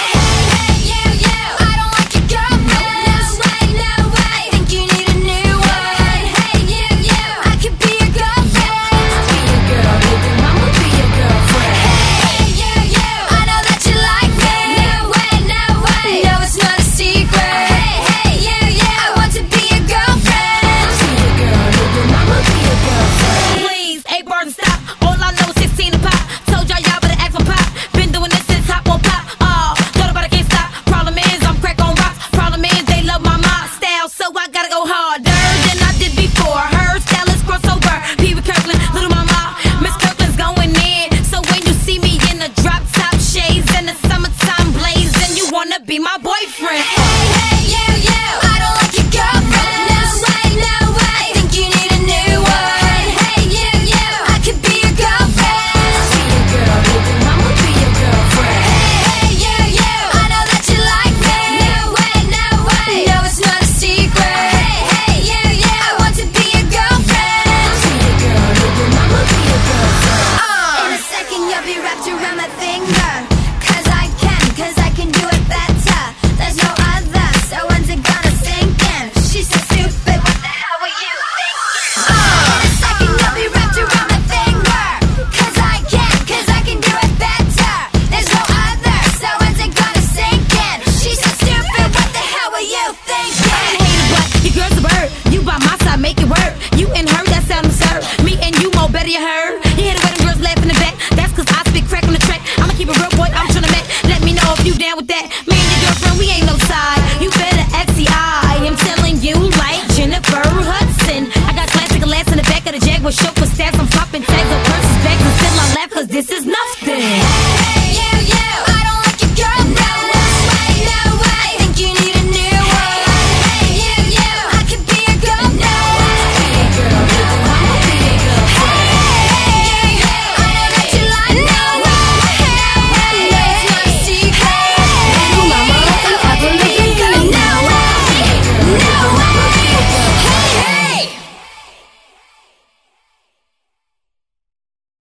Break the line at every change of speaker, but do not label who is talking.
Be my boyfriend.
Hey, you, I don't like your girlfriend. No way, I think you need a new one. Hey, you, I could be your girlfriend.
Be your girl, baby mama, be your girlfriend.
Hey, you, I know that you like me. No way, no, it's not a secret. Hey, you, I want to be your girlfriend.
Be your girl, baby mama, be your girlfriend.
In a second you'll be wrapped around my finger. Cause I can do it better. There's no other, so when's it gonna sink in? She's so stupid, what the hell were you thinking? In a second you'll be wrapped around my finger. Cause I can do it better. There's no other, so when's it gonna sink in? She's so stupid, what the hell were you thinking?
But your girl's a bird, you by my side, make it work. You and her, that sound absurd. Me and you, more better, you heard. You hear the way them girls laugh in the back. That's cause I spit crack on the track. I'ma keep it real, boy, I'm tryna make. Let me know if you down with that. Me and your girlfriend, we ain't no side. You better exy, I am telling you like Jennifer Hudson. I got classic alas in the back of the Jaguar chauffeur stats. I'm popping tags on purses, bags, and still I laugh cause this is